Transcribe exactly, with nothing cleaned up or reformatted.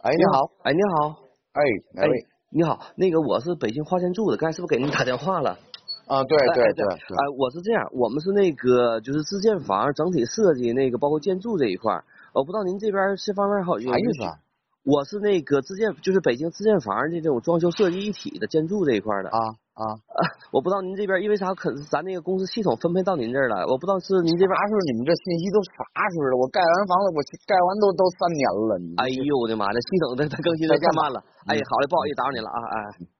哎，你好， 哎，你好， 哎，哪位？ 你好，那个我是北京花钱住的，刚才是不是给您打电话了？ 啊，对对哎对对。 哎，我是这样，我们是那个就是自建房整体设计那个包括建筑这一块儿，我不知道您这边这方面好有啥意思啊？ 我是那个自建，就是北京自建房的这种装修设计一体的建筑这一块的啊啊啊，我不知道您这边因为啥可咱那个公司系统分配到您这儿了，我不知道是您这边。 啥时候你们这信息都啥时候了？我盖完房子，我盖完都都三年了。你哎呦我的妈，这系统它它更新的太慢了。哎，好嘞，不好意思打扰您了啊，哎。